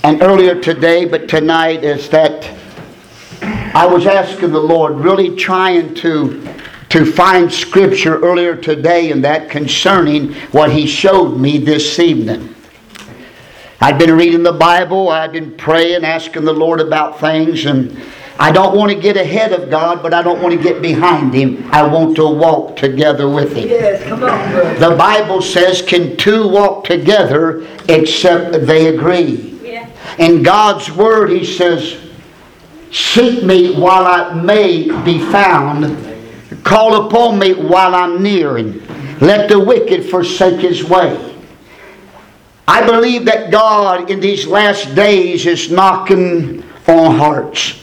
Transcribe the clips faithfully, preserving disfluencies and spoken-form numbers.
and earlier today, but tonight, is that I was asking the Lord, really trying to to find Scripture earlier today and that concerning what He showed me this evening. I'd been reading the Bible, I'd been praying, asking the Lord about things, and I don't want to get ahead of God, but I don't want to get behind Him. I want to walk together with Him. Yes, come on, brother. The Bible says, can two walk together except they agree? Yeah. In God's Word, He says, seek me while I may be found. Call upon me while I'm near, and let the wicked forsake his way. I believe that God in these last days is knocking on hearts,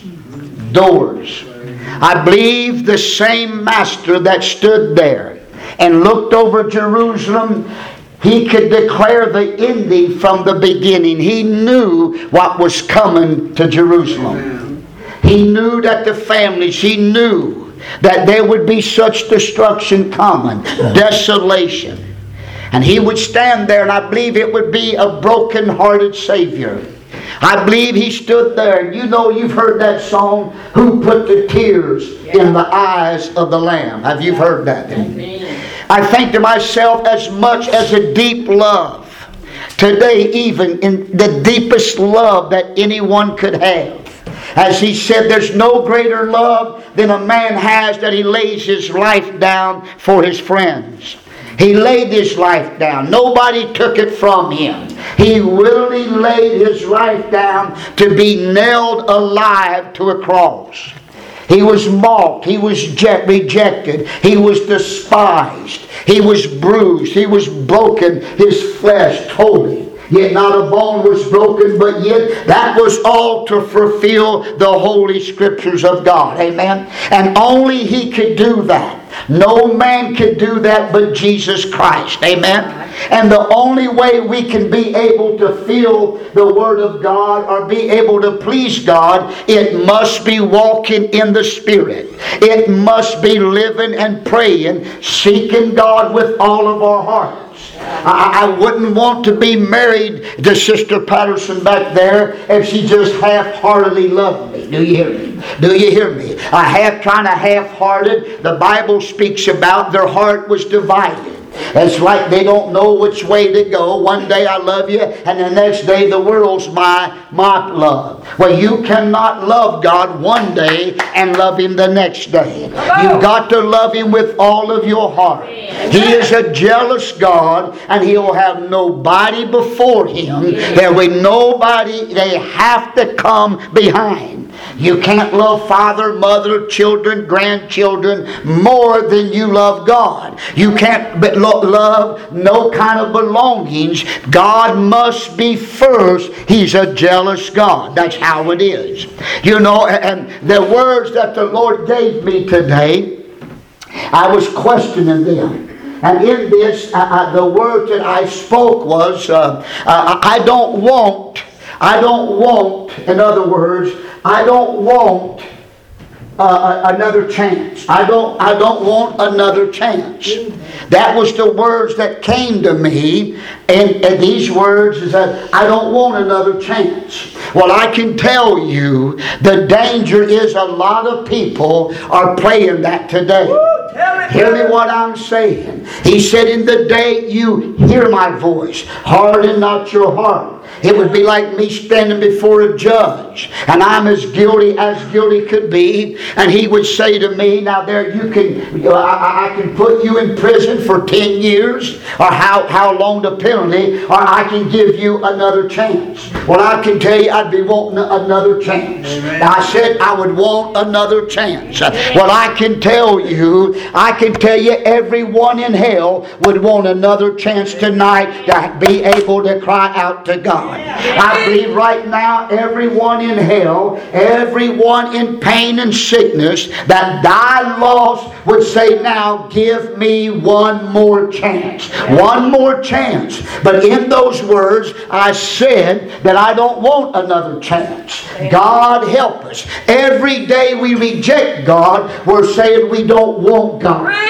doors. I believe the same Master that stood there and looked over Jerusalem, He could declare the ending from the beginning. He knew what was coming to Jerusalem. He knew that the families, He knew that there would be such destruction coming, desolation. And He would stand there, and I believe it would be a broken-hearted Savior. I believe He stood there. You know, you've heard that song, Who Put the Tears in the Eyes of the Lamb. Have you heard that? I think to myself, as much as a deep love, today even in the deepest love that anyone could have, as He said, there's no greater love than a man has that he lays his life down for his friends. He laid his life down. Nobody took it from Him. He willingly laid His life down to be nailed alive to a cross. He was mocked. He was rejected. He was despised. He was bruised. He was broken. His flesh totally. Yet not a bone was broken, but yet that was all to fulfill the Holy Scriptures of God. Amen? And only He could do that. No man could do that but Jesus Christ. Amen? And the only way we can be able to feel the Word of God or be able to please God, it must be walking in the Spirit. It must be living and praying, seeking God with all of our heart. I, I wouldn't want to be married to Sister Patterson back there if she just half-heartedly loved me. Do you hear me? Do you hear me? A half, kind of half-hearted. The Bible speaks about their heart was divided. It's like they don't know which way to go. One day I love you, and the next day the world's my, my love. Well, you cannot love God one day and love Him the next day. You've got to love Him with all of your heart. He is a jealous God, and He'll have nobody before Him. There will be nobody they have to come behind. You can't love father, mother, children, grandchildren more than you love God. You can't love no kind of belongings. God must be first. He's a jealous God. That's how it is. You know, and the words that the Lord gave me today, I was questioning them. And in this, uh, uh, the word that I spoke was, uh, uh, I don't want, I don't want, in other words, I don't want uh, another chance. I don't, I don't want another chance. That was the words that came to me. And, and these words is that I don't want another chance. Well, I can tell you the danger is a lot of people are playing that today. Hear me what I'm saying. He said, in the day you hear my voice, harden not your heart. It would be like me standing before a judge, and I'm as guilty as guilty could be, and he would say to me, now there you can, you know, I, I can put you in prison for ten years, or how, how long the penalty, or I can give you another chance. Well, I can tell you I'd be wanting another chance. I said I would want another chance. Well, I can tell you, I can tell you everyone in hell would want another chance tonight to be able to cry out to God. I believe right now everyone in hell, everyone in pain and sickness that died lost would say, now give me one more chance. One more chance. But in those words I said that I don't want another chance. God help us. Every day we reject God, we're saying we don't want God.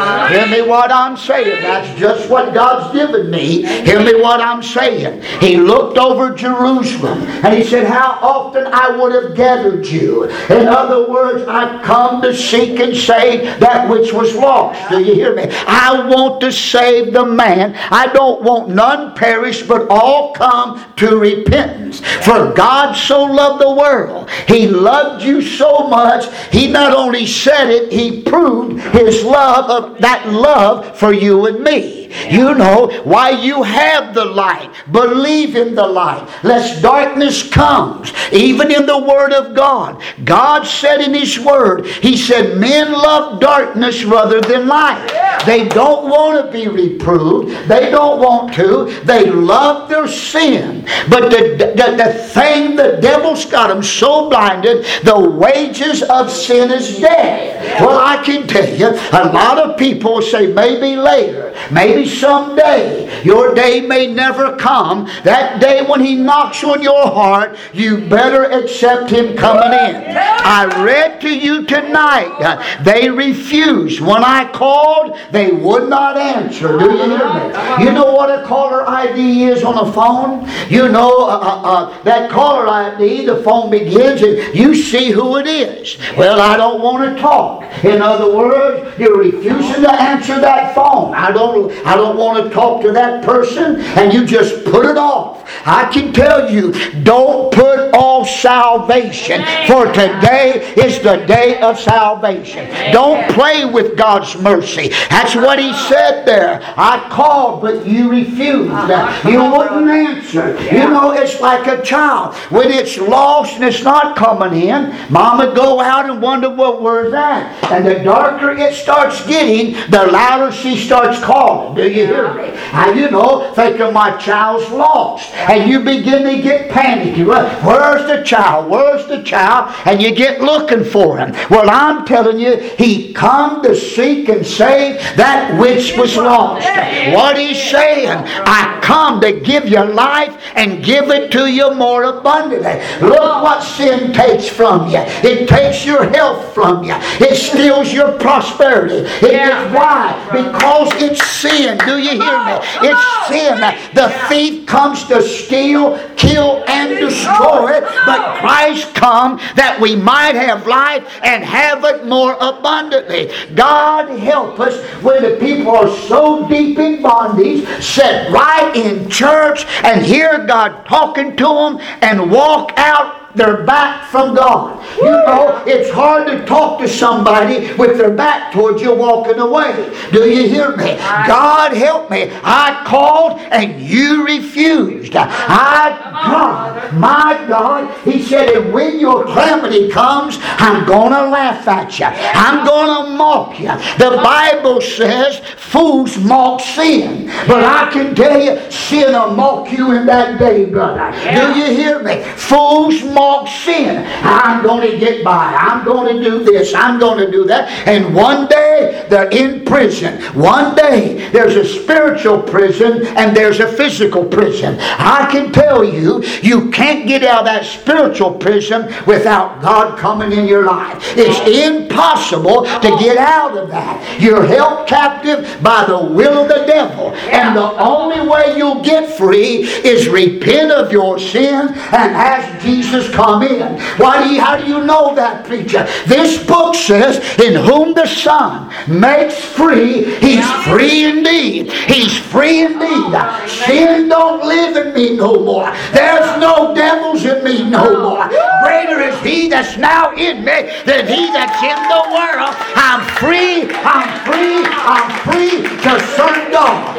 Hear me what I'm saying. That's just what God's given me. Hear me what I'm saying. He looked over Jerusalem and he said, how often I would have gathered you. In other words, I've come to seek and save that which was lost. Do you hear me? I want to save the man. I don't want none perish, but all come to repentance. For God so loved the world. He loved you so much. He not only said it, He proved His love, of that love for you and me. You know why you have the light. Believe in the light, lest darkness comes. Even in the Word of God, God said in His Word, He said, men love darkness rather than light. They don't want to be reproved. They don't want to. They love their sin. But the, the, the thing, the devil's got them so blinded, the wages of sin is death. Well, I can tell you, a lot of people say maybe later, maybe someday. Your day may never come. That day when He knocks on your heart, you better accept Him coming in. I read to you tonight, uh, they refused. When I called, they would not answer. Do you hear me? You know what a caller I D is on a phone? You know uh, uh, uh, that caller I D, the phone begins and you see who it is. Well, I don't want to talk. In other words, you're refusing to answer that phone. I don't, I don't want to talk to that person, and you just put it off. I can tell you, don't put off salvation, for today is the day of salvation. Don't play with God's mercy. That's what He said there. I called, but you refused. You wouldn't answer. You know, it's like a child. When it's lost and it's not coming in, Mama go out and wonder, well, where's that? And the darker it starts getting, the louder she starts calling. Do you hear me? And you know, think of my child's lost. And you begin to get panicky. Well, where's the child? Where's the child? And you get looking for him. Well, I'm telling you, He come to seek and save that which was lost. What He's saying, I come to give you life and give it to you more abundantly. Look what sin takes from you. It takes your health from you. It steals your prosperity. It is why? Because it's sin. Do you hear me? It's sin. The thief comes to steal, kill, and destroy. But Christ come that we might have life and have it more abundantly. God help us when the people are so deep in bondage, sit right in church and hear God talking to them and walk out their back from God. You know, it's hard to talk to somebody with their back towards you walking away. Do you hear me? God help me. I called and you refused. I, God, my God, He said, and when your calamity comes, I'm going to laugh at you. I'm going to mock you. The Bible says fools mock sin. But I can tell you, sin will mock you in that day, brother. Do you hear me? Fools mock sin. I'm going to get by. I'm going to do this. I'm going to do that. And one day they're in prison. One day there's a spiritual prison and there's a physical prison. I can tell you, you can't get out of that spiritual prison without God coming in your life. It's impossible to get out of that. You're held captive by the will of the devil. And the only way you'll get free is repent of your sin and ask Jesus come in. Why do you, how do you know that, preacher? This book says, in whom the Son makes free, He's free indeed. He's free indeed. Sin don't live in me no more. There's no devils in me no more. Greater is He that's now in me than he that's in the world. I'm free, I'm free, I'm free to serve God.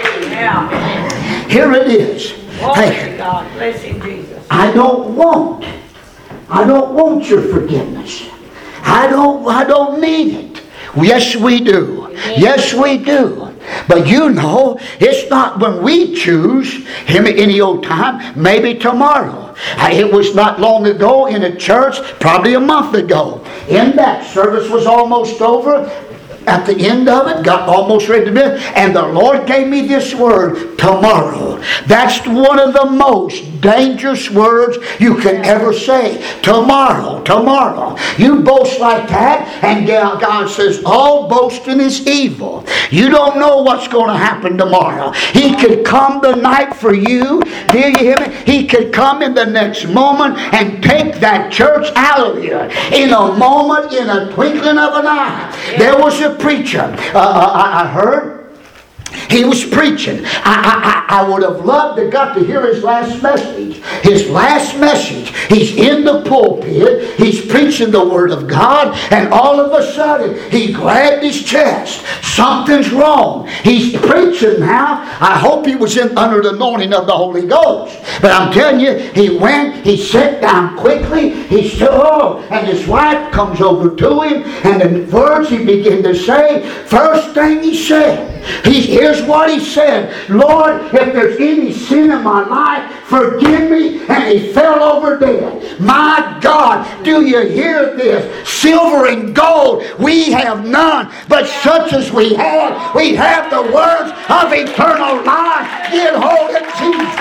Here it is. Hey, I don't want I don't want your forgiveness. I don't I don't need it. Yes, we do. Yes, we do. But you know, it's not when we choose Him at any old time, maybe tomorrow. It was not long ago in a church, probably a month ago. In that service was almost over. at the end of it, got almost ready to be, and the Lord gave me this word, tomorrow. That's one of the most dangerous words you can ever say. Tomorrow, tomorrow. You boast like that, and God says, all boasting is evil. You don't know what's going to happen tomorrow. He could come tonight for you. Do you hear me? He could come in the next moment and take that church out of you. In a moment, in a twinkling of an eye. There was a preacher, uh, I, I heard, he was preaching. I, I, I would have loved to got to hear his last message. His last message. He's in the pulpit. He's preaching the Word of God. And all of a sudden, he grabbed his chest. Something's wrong. He's preaching now. I hope he was in under the anointing of the Holy Ghost. But I'm telling you, he went, he sat down quickly. He stood, oh, and his wife comes over to him. And the words he began to say, first thing he said, He, here's what he said. Lord, if there's any sin in my life, forgive me. And he fell over dead. My God, do you hear this? Silver and gold we have none, but such as we have, we have the words of eternal life. Get hold of Jesus.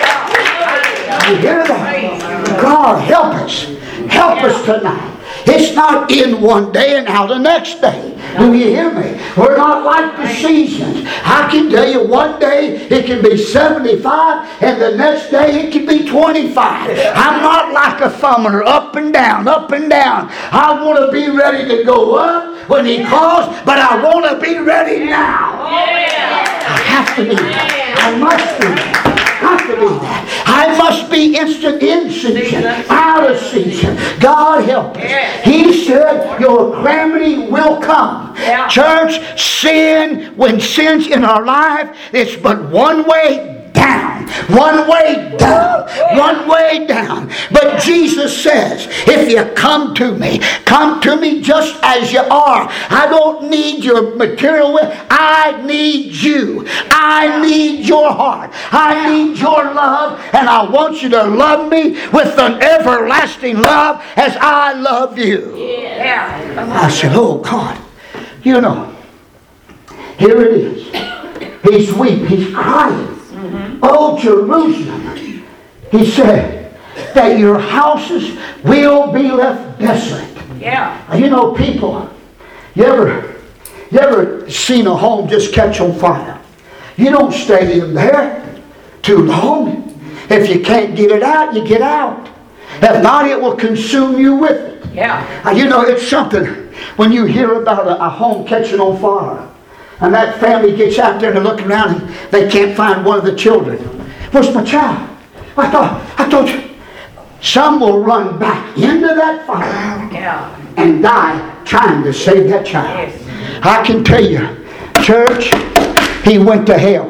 You hear that? God, help us. Help us tonight. It's not in one day and out the next day. Do you hear me? We're not like the seasons. I can tell you one day it can be seventy-five and the next day it can be twenty-five. I'm not like a thumber, up and down, up and down. I want to be ready to go up when He calls, but I want to be ready now. I have to be. I must be. Have to be that. I must be instant in season, out of season. God help us. He said your calamity will come. Yeah. Church, sin, when sin's in our life, it's but one way down. One way down. One way down. But Jesus says, if you come to me, come to me just as you are. I don't need your material. I need you. I need your heart. I need your love. And I want you to love me with an everlasting love as I love you. Yeah. I said, oh God, you know, here it is. He's weeping. He's crying. Mm-hmm. Oh, Jerusalem, he said, that your houses will be left desolate. Yeah. You know, people, you ever, you ever seen a home just catch on fire? You don't stay in there too long. If you can't get it out, you get out. If not, it will consume you with it. Yeah. You know, it's something when you hear about a, a home catching on fire. And that family gets out there and they're looking around and they can't find one of the children. Where's my child? I thought, I told you. Some will run back into that fire and die trying to save that child. I can tell you, church, he went to hell.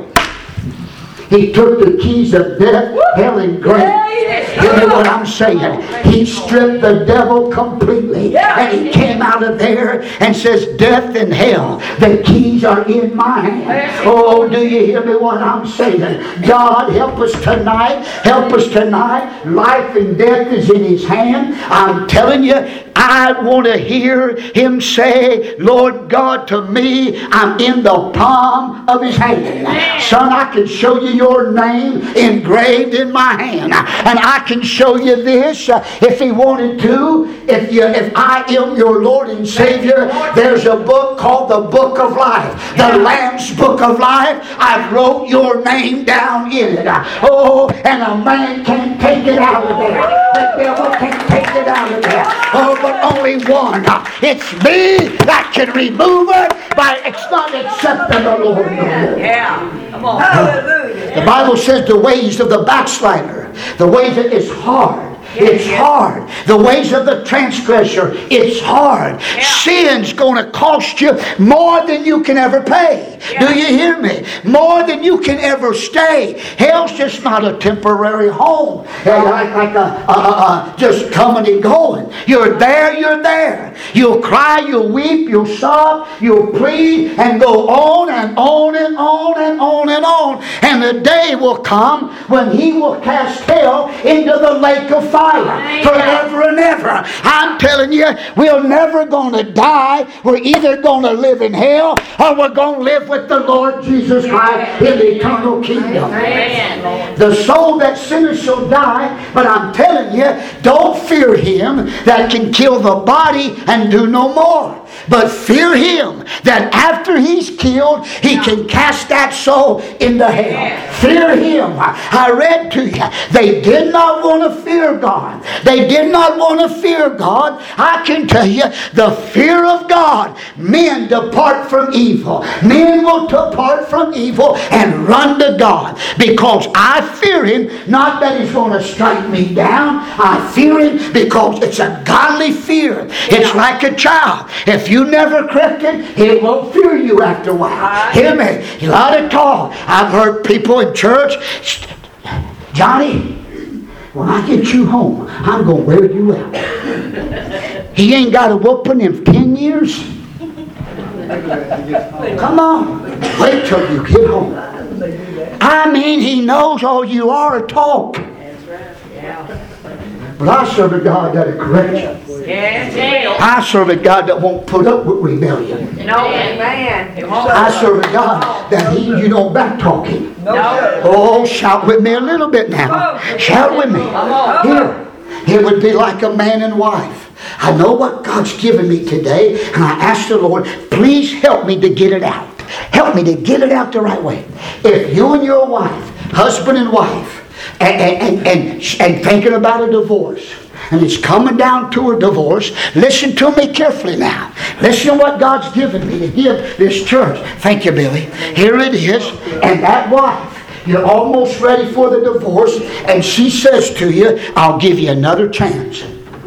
He took the keys of death, hell, and grave. You know what I'm saying? He stripped the devil completely. And he came out of there and says, death and hell, the keys are in my hand. Oh, do you hear me what I'm saying? God, help us tonight. Help us tonight. Life and death is in His hand. I'm telling you, I want to hear Him say, Lord God, to me, I'm in the palm of His hand. Son, I can show you your name engraved in my hand. And I can show you this uh, if He wanted to. If you, if I am your Lord and Savior, there's a book called the Book of Life. The Lamb's Book of Life. I wrote your name down in it. Oh, and a man can't take it out of there. The devil can't take it out of there. Oh, but only one. It's me that can remove it, but it's not except the Lord. Yeah. Come on. Hallelujah. The Bible says the ways of the backslider, the ways that is hard. It's hard. The ways of the transgressor, it's hard. Yeah. Sin's going to cost you more than you can ever pay. Yeah. Do you hear me? More than you can ever stay. Hell's just not a temporary home. Like, like a, a, a, just coming and going. You're there, you're there. You'll cry, you'll weep, you'll sob, you'll plead, and go on and on and on and on and on. And the day will come when He will cast hell into the lake of fire. Hallelujah. Forever and ever. I'm telling you, we're never going to die. We're either going to live in hell or we're going to live with the Lord Jesus Christ in the eternal kingdom. The soul that sinneth shall die, but I'm telling you, don't fear him that can kill the body and do no more. But fear him that after he's killed, he can cast that soul into hell. Fear him. I read to you, they did not want to fear God. They did not want to fear God. I can tell you, the fear of God, men depart from evil. Men will depart from evil and run to God. Because I fear him, not that he's going to strike me down. I fear him because it's a godly fear. It's like a child. If you never correct it, it won't fear you after a while. Hear me? A lot of talk. I've heard people in church, Johnny, when I get you home, I'm going to wear you out. He ain't got a whooping in ten years. Come on. Wait till you get home. I mean, he knows all you are talk. But I serve a God that'll correct you. Yes, I serve a God that won't put up with rebellion. no, amen. I serve a God that he, you don't back talking. No. Oh, shout with me a little bit now. Shout with me. Here, it would be like a man and wife. I know what God's given me today, and I ask the Lord, please help me to get it out. Help me to get it out the right way. If you and your wife, husband and wife, and, and, and, and thinking about a divorce, and it's coming down to a divorce, listen to me carefully now. Listen to what God's given me to give this church. Thank you, Billy. Here it is. And that wife, you're almost ready for the divorce, and she says to you, I'll give you another chance.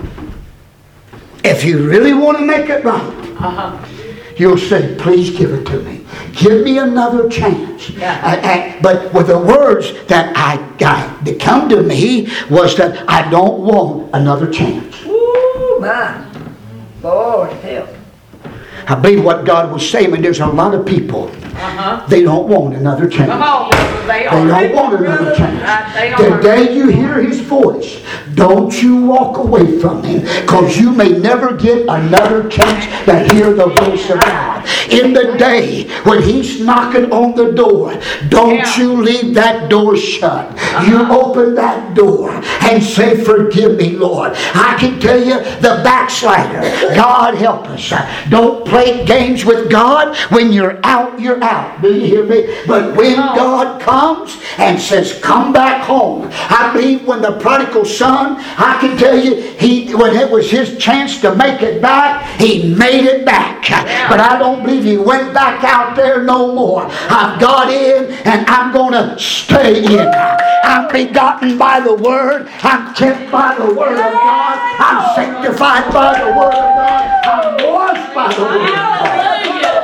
If you really want to make it right, uh-huh. you'll say, please give it to me. Give me another chance. Yeah. Uh, uh, but with the words that I got that come to me was that I don't want another chance. Ooh, man. Lord help. I believe what God was saying, and there's a lot of people, uh-huh. they don't want another chance. Come on, they, they don't want another chance. The day you hear his voice, don't you walk away from him, because you may never get another chance to hear the voice of God. In the day when he's knocking on the door, don't yeah. you leave that door shut. Uh-huh. You open that door and say, forgive me, Lord. I can tell you, the backslider, God help us. Don't play games with God. When you're out, you're out. Do you hear me? But when God comes and says, come back home. I believe when the prodigal son, I can tell you, he when it was his chance to make it back, he made it back. Yeah. But I don't believe he went back out there no more. I've got in and I'm going to stay in. I'm begotten by the Word. I'm kept by the Word of God. I'm sanctified by the Word of God. I'm washed by the Word of God.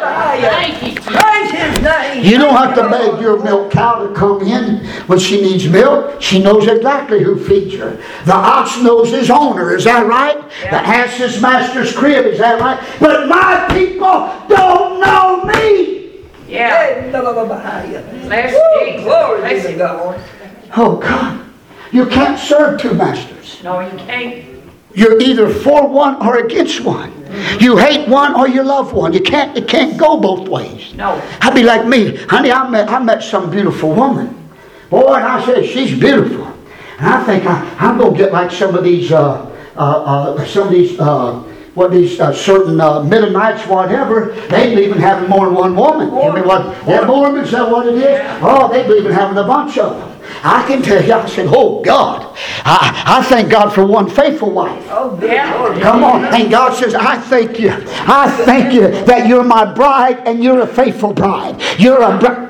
You don't have to beg your milk cow to come in when she needs milk. She knows exactly who feeds her. The ox knows his owner. Is that right? Yeah. The ass his master's crib. Is that right? But my people don't know me. Yeah. Bless you, God. Oh God. You can't serve two masters. No, you can't. You're either for one or against one. You hate one or you love one. You can't, it can't go both ways. No. I'd be like me. Honey, I met, I met some beautiful woman. Boy, and I said, she's beautiful. And I think I, I'm going to get like some of these, uh, uh, uh, some of these, uh, what these uh, certain uh, Mennonites, whatever, they believe in having more than one woman. You mean what? Yeah, Mormons, is that what it is? Yeah. Oh, they believe in having a bunch of them. I can tell you, I said, oh God, I, I thank God for one faithful wife. Oh, yeah. Come on. And God says, I thank you. I thank you that you're my bride and you're a faithful bride. You're a bride.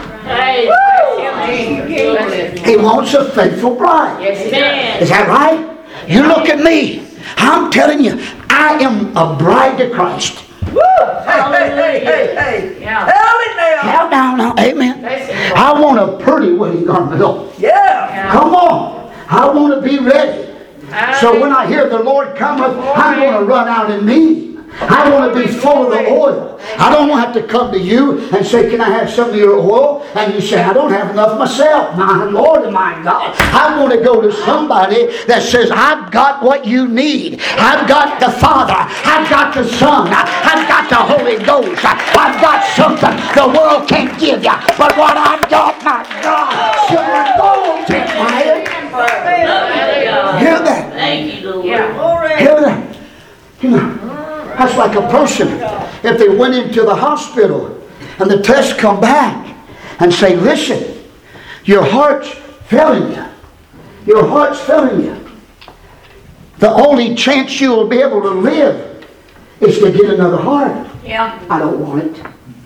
He wants a faithful bride. Yes, is that right? You look at me. I'm telling you, I am a bride to Christ. Woo! Hey, hey, hey, hey, hey. Yeah. Tell it now. Hell down now. Amen. I want a pretty wedding garment on. Yeah. yeah. Come on. I want to be ready. So when I hear the Lord cometh, I'm going to run out and meet him. I want to be full of the oil. I don't want to have to come to you and say, can I have some of your oil? And you say, I don't have enough myself. My Lord and my God. I want to go to somebody that says, I've got what you need. I've got the Father. I've got the Son. I've got the Holy Ghost. I've got something the world can't give you. But what I've got, my God, silver and gold can't buy it. Hear that? Thank you, Lord. Hear that? You know, that's like a person, if they went into the hospital and the tests come back and say, listen, your heart's failing you. Your heart's failing you. The only chance you will be able to live is to get another heart. Yeah. I don't want it.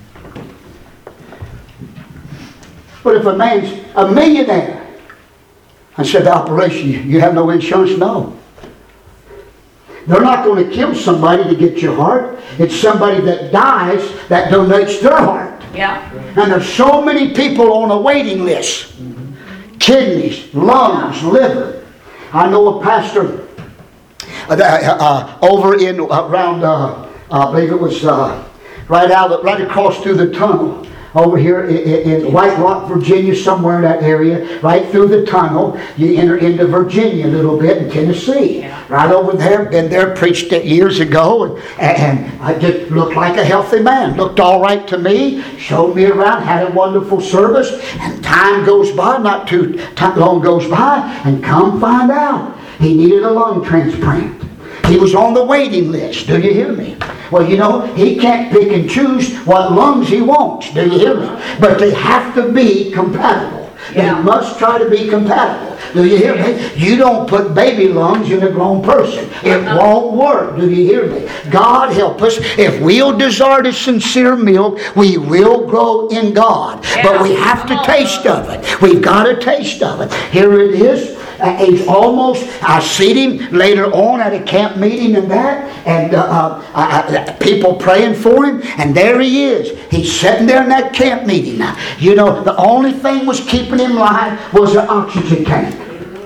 But if a man's a millionaire, I said, the operation, you have no insurance? No. They're not going to kill somebody to get your heart. It's somebody that dies that donates their heart. Yeah. And there's so many people on a waiting list. Kidneys, lungs, liver. I know a pastor uh, uh, over in around, uh, I believe it was uh, right out, right across through the tunnel. Over here in White Rock, Virginia, somewhere in that area, right through the tunnel, you enter into Virginia a little bit in Tennessee. Yeah. Right over there, been there, preached it years ago, and, and I just looked like a healthy man. Looked all right to me, showed me around, had a wonderful service, and time goes by, not too long goes by, and come find out, he needed a lung transplant. He was on the waiting list. Do you hear me? Well, you know, he can't pick and choose what lungs he wants. Do you hear me? But they have to be compatible. Yeah. They must try to be compatible. Do you hear me? You don't put baby lungs in a grown person. It won't work. Do you hear me? God help us. If we'll desire the sincere milk, we will grow in God. Yeah. But we have to taste of it. We've got a taste of it. Here it is. Uh, he's almost, I see him later on at a camp meeting and that, and uh, uh, uh, people praying for him, and there he is. He's sitting there in that camp meeting. Now, you know, the only thing was keeping him alive was an oxygen tank.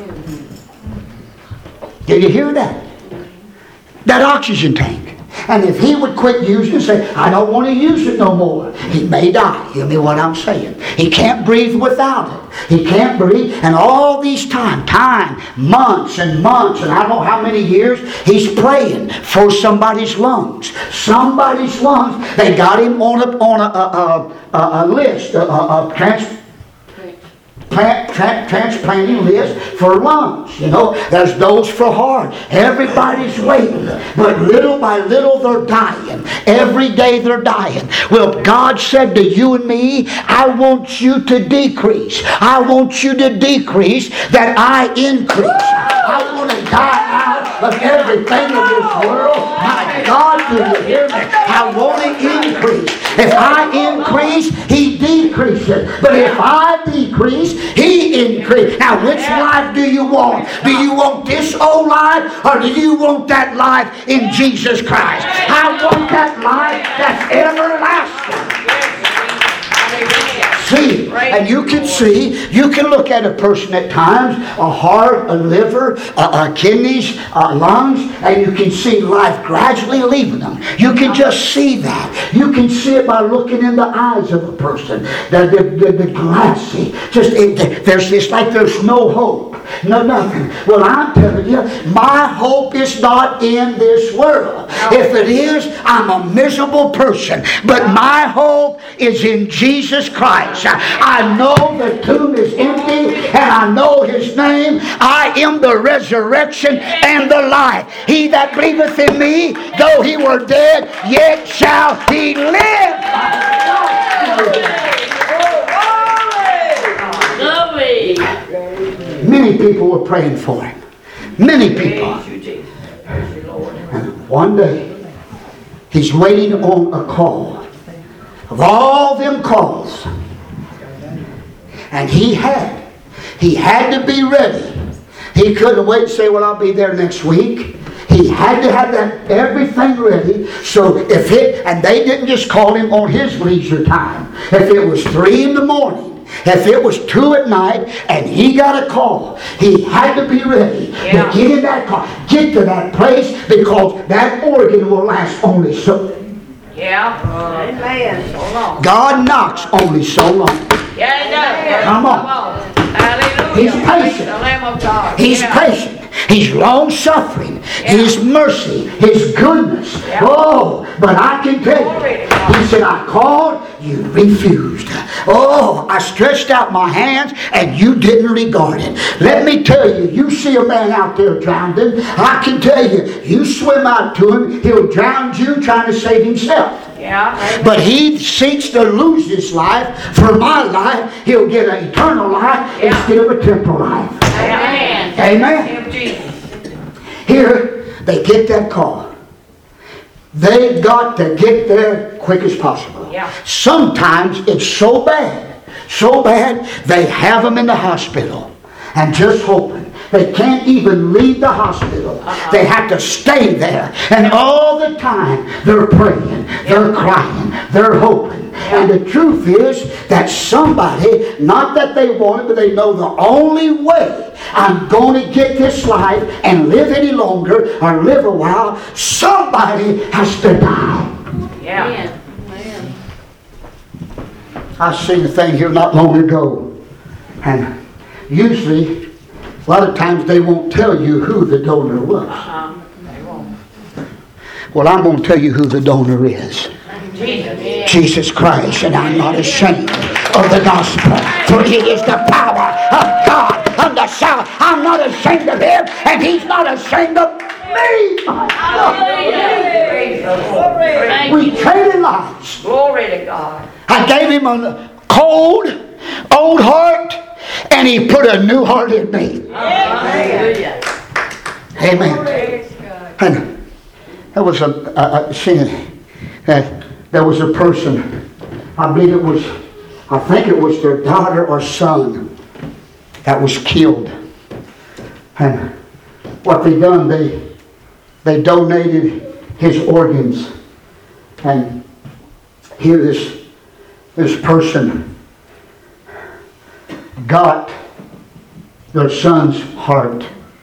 Did you hear that? That oxygen tank. And if he would quit using it and say, I don't want to use it no more, he may die. Hear me what I'm saying? He can't breathe without it. He can't breathe. And all these time, time, months and months, and I don't know how many years, he's praying for somebody's lungs. Somebody's lungs. They got him on a, on a, a, a, a list, a, a, a trans, Plant, tra- transplanting list for lungs. You know, there's those for heart. Everybody's waiting. But little by little they're dying. Every day they're dying. Well, God said to you and me, I want you to decrease. I want you to decrease that I increase. I want to die out of everything in this world. My God, do you hear me? I want to increase. If I increase, He decreases. But if I decrease, He increases. Now, which life do you want? Do you want this old life, or do you want that life in Jesus Christ? I want that life that's everlasting. See, and you can see, you can look at a person at times, a heart, a liver, a, a kidneys, a lungs, and you can see life gradually leaving them. You can just see that. You can see it by looking in the eyes of a person. The, the, the, the glassy. Just, it, there's, it's like there's no hope. No, nothing. Well, I'm telling you, my hope is not in this world. If it is, I'm a miserable person. But my hope is in Jesus Christ. I know the tomb is empty, and I know His name. I am the resurrection and the life. He that believeth in me, though he were dead, yet shall he live. Many people were praying for him. Many people. And one day, he's waiting on a call. Of all them calls. And he had. He had to be ready. He couldn't wait and say, well, I'll be there next week. He had to have that everything ready. So if it, and they didn't just call him on his leisure time. If it was three in the morning, If it was two at night and he got a call, he had to be ready Yeah. to get in that car, get to that place, because that organ will last only so. Yeah. Amen. So long. God knocks only so long. Yeah, he does. Come on. Hallelujah. He's Praise patient. the Lamb of God. He's Yeah. patient. He's long-suffering. Yeah. His mercy. His goodness. Yeah. Oh, but I can tell Glory to you, God. he said, I called, you refused. Oh, I stretched out my hands and you didn't regard it. Let me tell you, you see a man out there drowning, I can tell you, you swim out to him, he'll drown you trying to save himself. Yeah. But he seeks to lose his life for my life. He'll get an eternal life Yeah. instead of a temporal life. Amen. Amen. Name of Jesus. Here, they get that call. They got to get there quick as possible. Yeah. Sometimes it's so bad, so bad, they have them in the hospital and just hoping. They can't even leave the hospital. Uh-uh. They have to stay there. And all the time, they're praying, they're crying, they're hoping. And the truth is that somebody, not that they want it, but they know the only way I'm going to get this life and live any longer or live a while, somebody has to die. Yeah. I seen a thing here not long ago. And usually, a lot of times they won't tell you who the donor was. Uh-huh. They won't. Well, I'm going to tell you who the donor is. Jesus. Jesus Christ, and I'm not ashamed of the gospel, for it is the power of God unto salvation. I'm not ashamed of him, and he's not ashamed of me. My God. Hallelujah. Praise the Lord. Thank We you. traded lives. Glory to God. I gave him a cold, old heart, and he put a new heart in me. Hallelujah. Amen. Praise God. And there was a, a, a scene, uh, there was a person, I believe it was, I think it was their daughter or son that was killed. And what they done, they they donated his organs. And here this this person got their son's heart.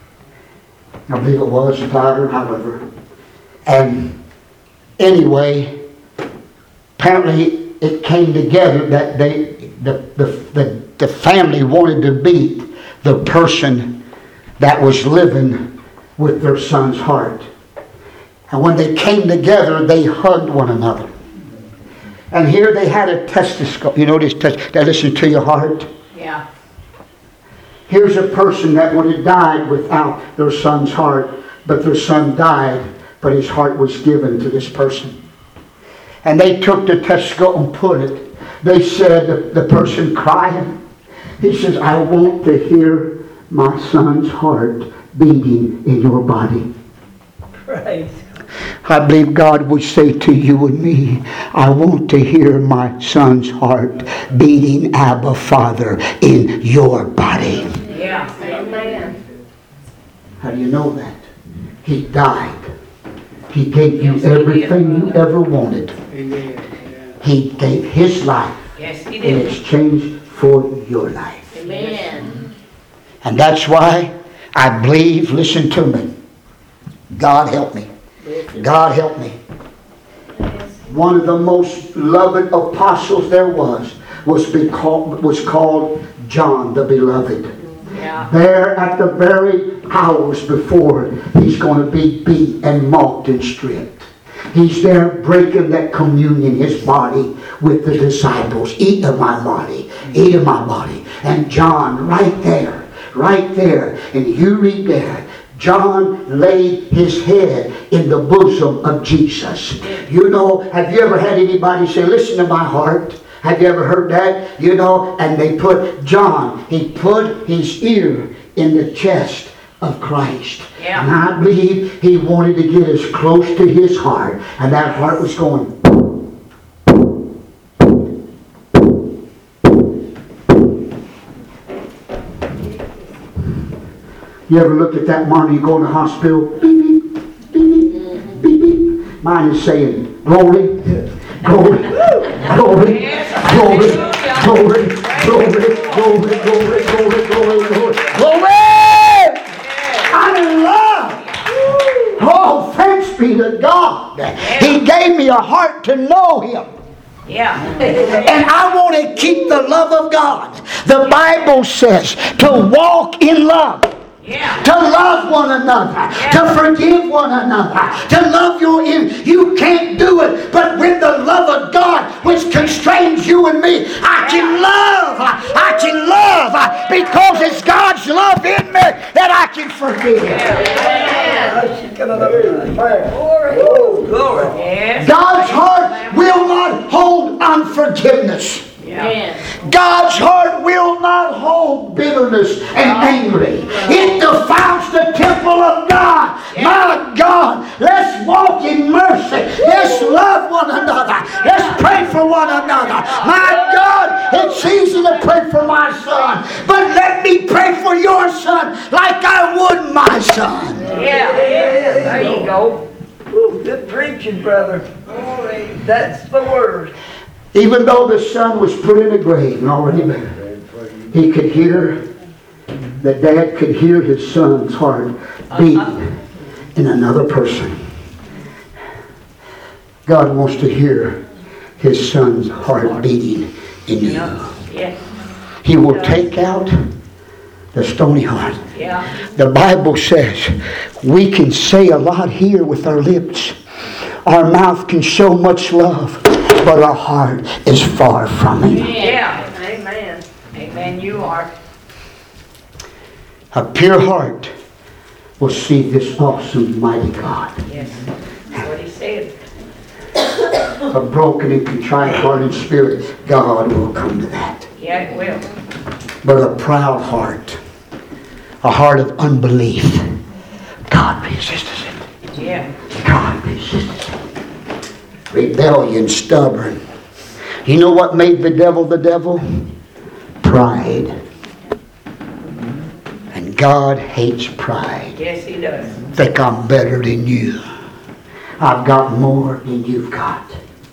I believe it was daughter, however. And anyway, apparently it came together that they the, the, the, the family wanted to beat the person that was living with their son's heart. And when they came together, they hugged one another. And here they had a stethoscope. You know this test? They listen to your heart. Yeah. Here's a person that would have died without their son's heart, but their son died, but his heart was given to this person. And they took the stethoscope and put it. They said, the, the person crying, he says, I want to hear my son's heart beating in your body. Praise. I believe God would say to you and me, I want to hear my son's heart beating, Abba, Father, in your body. Yeah. Amen. How do you know that? He died. He gave you everything you ever wanted. He gave his life Yes, he in did. exchange for your life. Amen. And that's why I believe, listen to me, God help me. God help me. One of the most loved apostles there was was, be called, was called John the Beloved. Yeah. There at the very hours before he's going to be beat and mocked and stripped. He's there breaking that communion, his body, with the disciples. Eat of my body. Eat of my body. And John, right there, right there, and you read there, John laid his head in the bosom of Jesus. You know, have you ever had anybody say, listen to my heart? Have you ever heard that? You know, and they put John, he put his ear in the chest of Christ. Yeah. And I believe he wanted to get as close to his heart. And that heart was going. You ever looked at that monitor, you go in the hospital, beep, beep, beep, beep, beep, beep. Mine is saying, glory, glory, glory, glory, glory, Glory, glory, glory, glory, glory, glory. Glory! I'm in love. Oh, thanks be to God. He gave me a heart to know Him. Yeah. And I want to keep the love of God. The Bible says to walk in love. Yeah. To love one another. Yeah. To forgive one another. To love your enemy. You can't do it. But with the love of God, which constrains you and me, I can love. I can love. Because it's God's love in me that I can forgive. Glory. Yes. God's heart will not hold unforgiveness. Yeah. God's heart will not hold bitterness and angry. It defiles the temple of God. My God, let's walk in mercy. Let's love one another. Let's pray for one another. My God, it's easy to pray for my son, but let me pray for your son like I would my son. Yeah. There you go. Ooh, good preaching, brother. That's the word. Even though the son was put in a grave and already buried, he could hear, the dad could hear his son's heart beating in another person. God wants to hear his son's heart beating in you. Yes. He will take out the stony heart. Yeah. The Bible says we can say a lot here with our lips. Our mouth can show much love, but our heart is far from Him. Yeah. Amen. Amen. You are. A pure heart will see this awesome, mighty God. Yes. That's what He said. A broken and contrite heart and spirit, God will come to that. Yeah, it will. But a proud heart, a heart of unbelief, God resists it. Yeah. God resists it. Rebellion, stubborn. You know what made the devil the devil? Pride. And God hates pride. Yes, He does. Think I'm better than you. I've got more than you've got.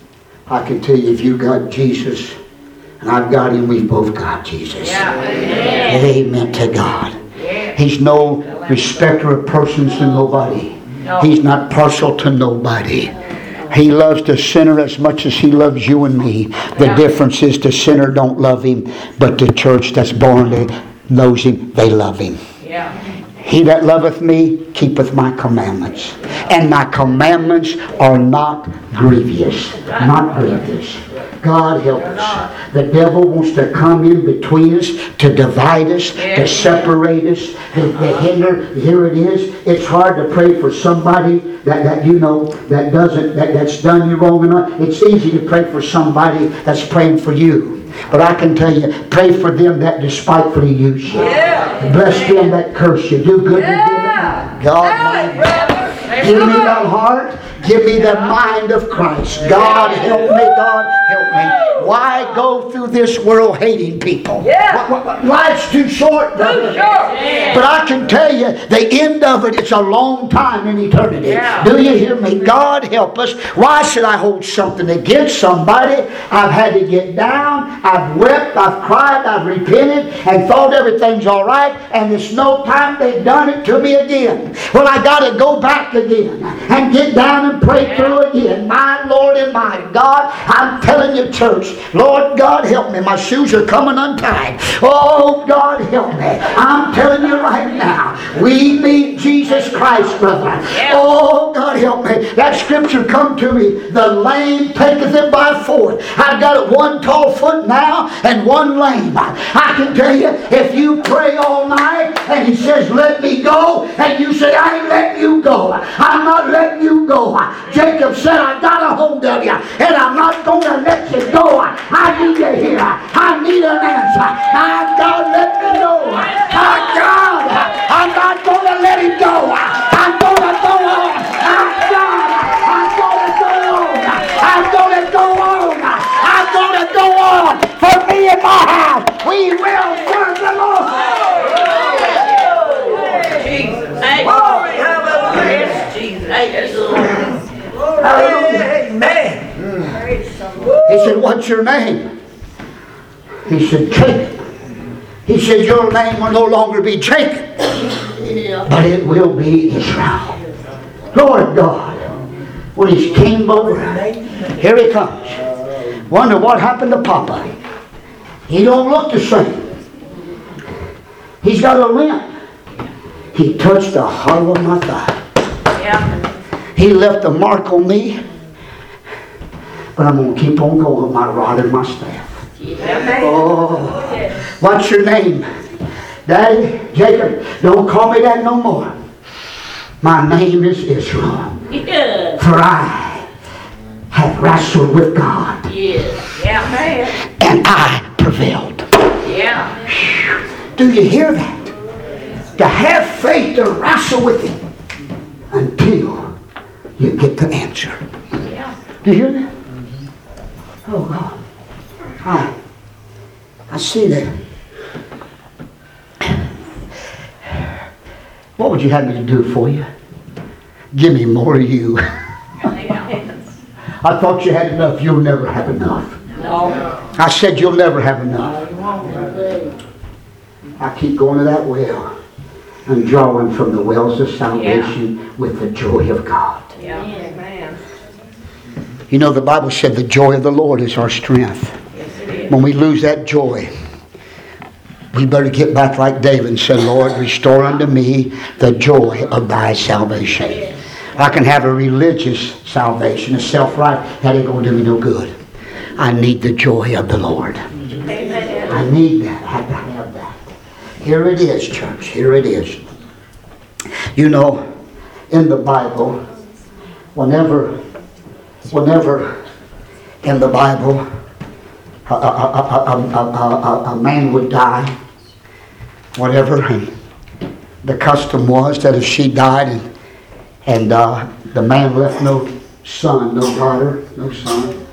I can tell you, if you got Jesus and I've got Him, we've both got Jesus. Yeah. Amen. Amen to God. Yeah. He's no respecter of persons to nobody. No. He's not partial to nobody. He loves the sinner as much as He loves you and me. The Yeah. difference is the sinner don't love Him, but the church that's born that knows Him, they love Him. Yeah. He that loveth me keepeth my commandments. And my commandments are not grievous. Not grievous. God help us. The devil wants to come in between us, to divide us, to separate us, to, to hinder. Here it is. It's hard to pray for somebody that, that you know that doesn't that, that's done you wrong enough. It's easy to pray for somebody that's praying for you. But I can tell you, pray for them that despitefully use you. Yeah. Bless them that curse you. Do good to them that God, my God. Give me that heart. Give me the mind of Christ. God help me. God help me. Why go through this world hating people? Yeah. Wh- wh- Life's too short. brother. Too short. But I can tell you, the end of it, it's a long time in eternity. Yeah. Do you hear me? God help us. Why should I hold something against somebody? I've had to get down. I've wept. I've cried. I've repented and thought everything's all right. And it's no time they've done it to me again. Well, I got to go back again and get down and pray through again. My Lord and my God, I'm telling you, church, Lord God help me. My shoes are coming untied. Oh, God help me. I'm telling you right now, we need Jesus Christ, brother. Oh, God help me. That scripture come to me. The lame taketh it by force. I've got one tall foot now and one lame. I can tell you, if you pray all night and He says, let me go, and you say, I ain't letting you go. I'm not letting you go. Jacob said, I got a hold of you, and I'm not going to let you go. I need you here. I need an answer. My God, let me know. My God, I'm not going to let Him go. I'm going to go on. My God, I'm going to go on. I'm going to go on. I'm going to go on. For me and my house, we will serve the Lord. Jesus. Thank Glory, you. hallelujah. Yes, Jesus. Thank you, Lord. Amen. He said, what's your name? He said, Jacob. He said, your name will no longer be Jacob, but it will be Israel. Lord God, when he came over, here he comes. Wonder what happened to Papa. He don't look the same. He's got a limp. He touched the hollow of my thigh. Yeah. He left a mark on me, but I'm going to keep on going with my rod and my staff. Oh, what's your name? Daddy, Jacob, don't call me that no more. My name is Israel. Yeah. For I have wrestled with God. Yes. Yeah, man. And I prevailed. Yeah. Do you hear that? To have faith to wrestle with Him until you get the answer. Yeah. Do you hear that? Oh God. I, I see that. What would you have me to do for you? Give me more of you. I thought you had enough. You'll never have enough. No. I said you'll never have enough. I keep going to that well and drawing from the wells of salvation yeah. with the joy of God. Yeah. Man. You know, the Bible said the joy of the Lord is our strength. Yes, it is. When we lose that joy, we better get back like David and say, Lord, restore unto me the joy of thy salvation. Yes. I can have a religious salvation, a self-right. That ain't going to do me no good. I need the joy of the Lord. Amen. I need that. I have to have that. Here it is, church. Here it is. You know, in the Bible, whenever, whenever in the Bible, a, a, a, a, a, a, a man would die, whatever, and the custom was that if she died and, and uh, the man left no son, no daughter, no son,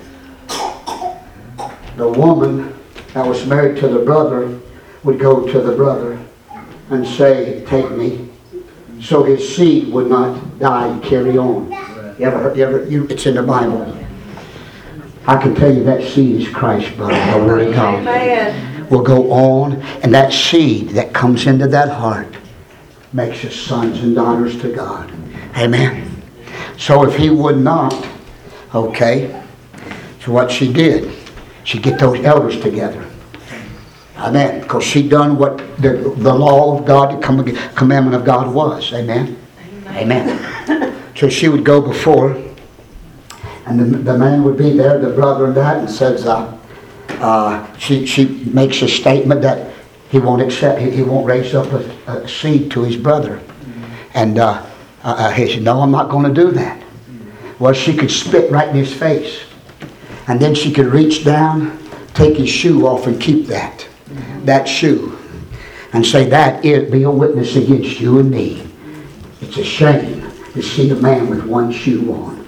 the woman that was married to the brother would go to the brother and say, take me, so his seed would not die and carry on. You ever heard, you ever, you, it's in the Bible. I can tell you that seed is Christ, brother, the Word of God. Amen. Will go on, and that seed that comes into that heart makes us sons and daughters to God. Amen. So if he would not, okay, so what she did, she get those elders together. Amen. Because she done what the, the law of God, the commandment of God was. Amen. Amen. Amen. So she would go before, and the, the man would be there, the brother and that, and says, uh, uh, she she makes a statement that he won't accept, he, he won't raise up a, a seed to his brother. And uh, uh, he said, no, I'm not going to do that. Well, she could spit right in his face. And then she could reach down, take his shoe off and keep that. That shoe. And say, that it be a witness against you and me. It's a shame to see a man with one shoe on.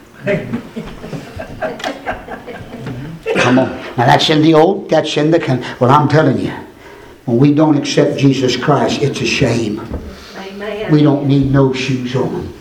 Come on. Now that's in the old, that's in the... Well, I'm telling you, when we don't accept Jesus Christ, it's a shame. Amen. We don't need no shoes on.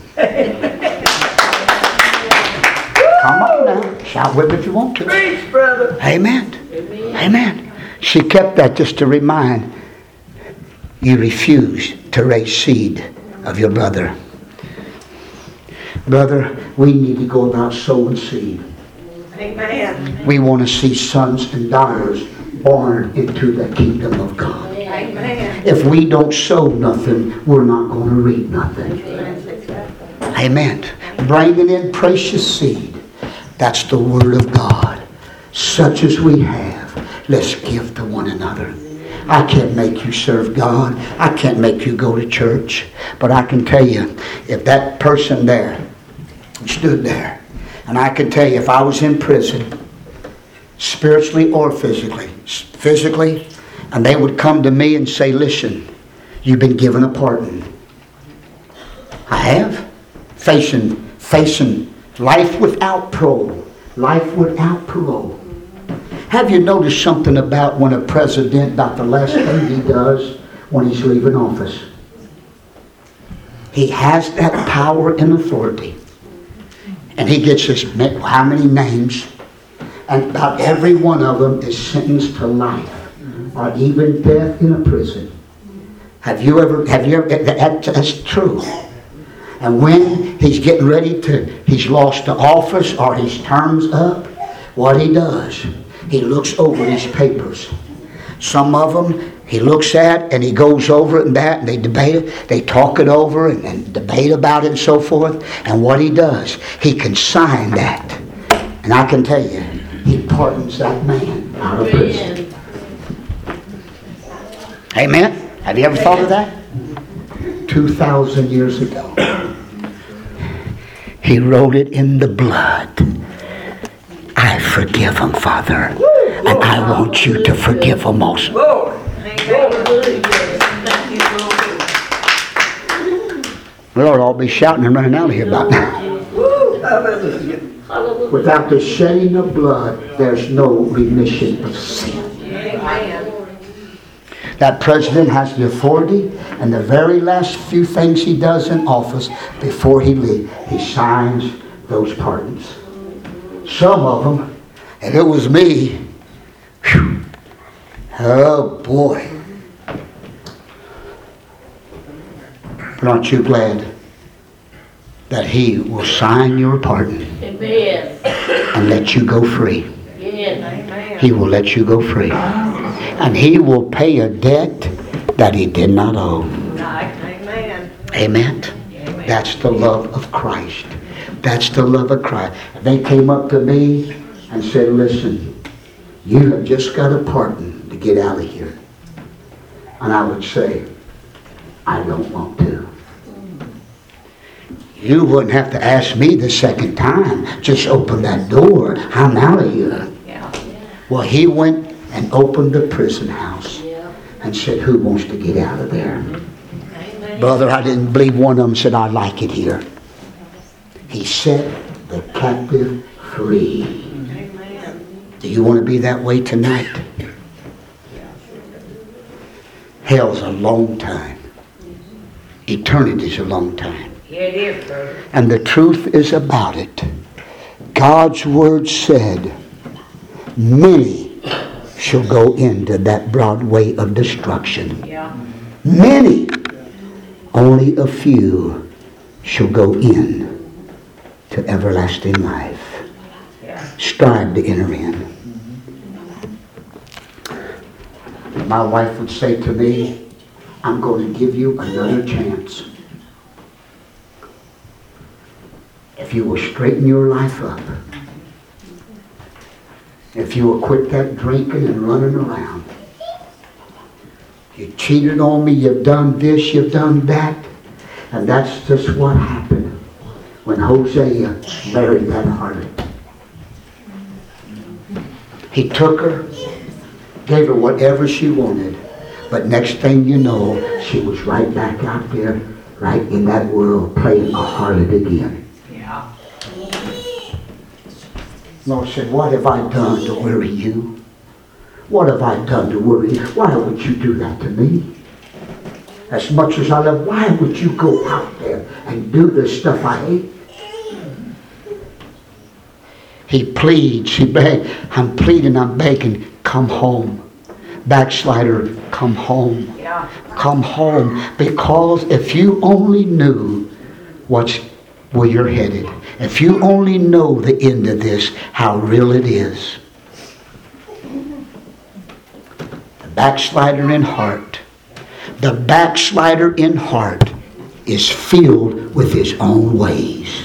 Come on now. Shout with me if you want to. Preach, brother. Amen. Amen. Amen. She kept that just to remind you refuse to raise seed of your brother. Brother, we need to go about sowing seed. Amen. We want to see sons and daughters born into the kingdom of God. Amen. If we don't sow nothing, we're not going to reap nothing. Amen. Bringing in precious seed. That's the word of God. Such as we have, let's give to one another. I can't make you serve God. I can't make you go to church. But I can tell you, if that person there stood there, and I can tell you, if I was in prison, spiritually or physically, physically, and they would come to me and say, listen, you've been given a pardon. I have. Facing, facing life without parole. Life without parole. Have you noticed something about when a president, about the last thing he does when he's leaving office? He has that power and authority. And he gets his, how many names? And about every one of them is sentenced to life or even death in a prison. Have you ever, have you ever, that, that's true. And when he's getting ready to, he's lost the office or his term's up, what he does, he looks over these papers. Some of them he looks at and he goes over it and that, and they debate it, they talk it over and, and debate about it and so forth. And what he does, he can sign that. And I can tell you, he pardons that man out of prison. Amen? Have you ever thought of that? Two thousand years ago. He wrote it in the blood. I forgive him, Father. And I want you to forgive him also. Lord. Lord, I'll be shouting and running out of here about now. Hallelujah. Without the shedding of blood, there's no remission of sin. That president has the authority, and the very last few things he does in office before he leaves, he signs those pardons. Some of them, and it was me, whew, oh boy. But aren't you glad that he will sign your pardon? Amen. And let you go free? Yes. He will let you go free. And he will pay a debt that he did not owe. Amen. Amen. That's the love of Christ. That's the love of Christ. They came up to me and said, listen, you have just got a pardon to get out of here. And I would say, I don't want to. You wouldn't have to ask me the second time. Just open that door. I'm out of here. Well, he went and opened the prison house and said, who wants to get out of there? Amen. Brother, I didn't believe one of them said, I like it here. He set the captive free. Amen. Do you want to be that way tonight? Hell's a long time. Eternity's a long time. It is, brother. And the truth is about it. God's word said, many shall go into that broad way of destruction. Yeah. Many. Only a few shall go in to everlasting life. Yeah. Strive to enter in. My wife would say to me, I'm going to give you another chance. If you will straighten your life up. If you will quit that drinking and running around. You cheated on me, you've done this, you've done that. And that's just what happened when Hosea married that harlot. He took her, gave her whatever she wanted. But next thing you know, she was right back out there, right in that world, playing a harlot again. Yeah. Lord said, what have I done to worry you? What have I done to worry you? Why would you do that to me? As much as I love, why would you go out there and do the stuff I hate? He pleads, he begs, I'm pleading, I'm begging, come home. Backslider, come home. Yeah. Come home. Because if you only knew what's where you're headed, if you only know the end of this, how real it is. The backslider in heart, the backslider in heart is filled with his own ways.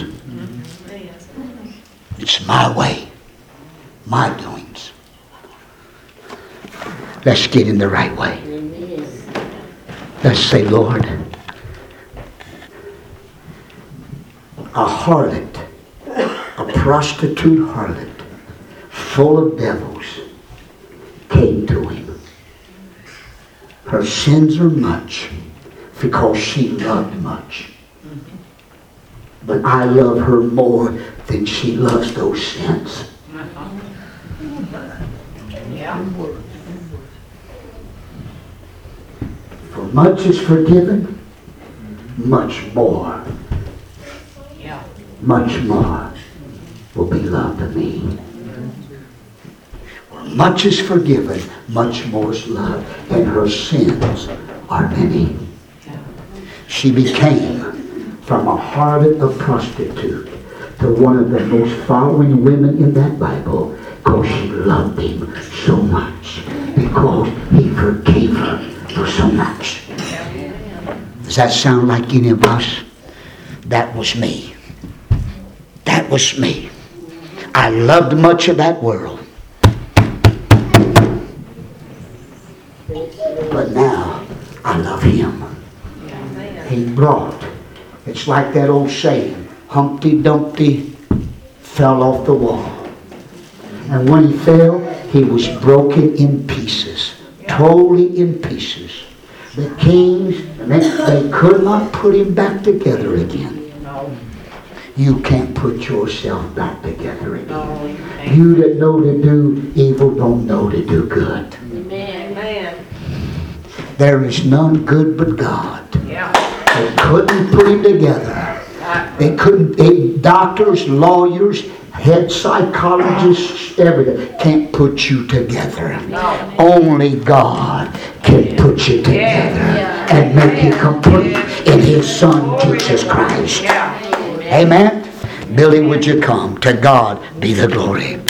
It's my way, my doings. Let's get in the right way. Let's say, Lord, a harlot, a prostitute harlot, full of devils, came to him. Her sins are much because she loved much. But I love her more than she loves those sins. Yeah. For much is forgiven, much more, Yeah. much more will be loved of me. For much is forgiven, much more is loved, and her sins are many. She became from a harlot, a prostitute, to one of the most following women in that Bible, because she loved him so much, because he forgave her for so much. Does that sound like any of us? That was me. That was me. I loved much of that world. But now, I love him. He brought. It's like that old saying, Humpty Dumpty fell off the wall. And when he fell, he was broken in pieces. Totally in pieces. The kings, they, they could not put him back together again. You can't put yourself back together again. You that know to do evil don't know to do good. Amen. There is none good but God. Yeah. They couldn't put him together. They couldn't, they, doctors, lawyers, head psychologists, everything can't put you together. No. Only God can put you together and make you complete in His Son, Jesus Christ. Yeah. Amen? Billy, would you come? To God be the glory.